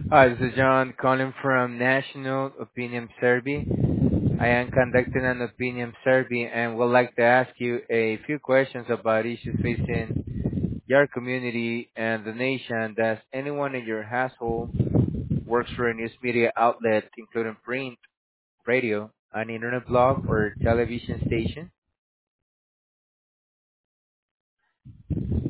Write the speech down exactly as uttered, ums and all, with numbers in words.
Hi, this is John calling from National Opinion Survey. I am conducting an opinion survey and would like to ask you a few questions about issues facing your community and the nation. Does anyone in your household works for a news media outlet, including print, radio, an internet blog, or television station?